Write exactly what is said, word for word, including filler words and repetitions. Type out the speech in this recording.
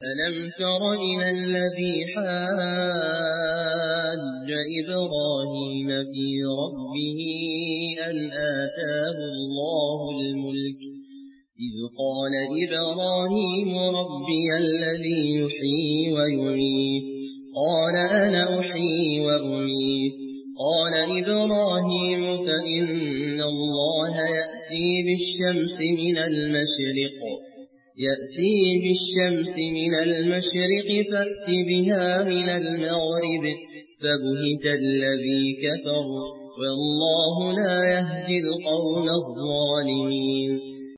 ألم تر إلى الذي حاج إبراهيم في ربه أن آتاه الله الملك إذ قال إبراهيم ربي الذي يحيي ويميت قال أنا أحيي وأميت قال إبراهيم فإن الله يأتي بالشمس من المشرق يأتي بالشمس من المشرق فأت بها من المغرب فبهت الذي كفر والله لا يهدي القوم الظالمين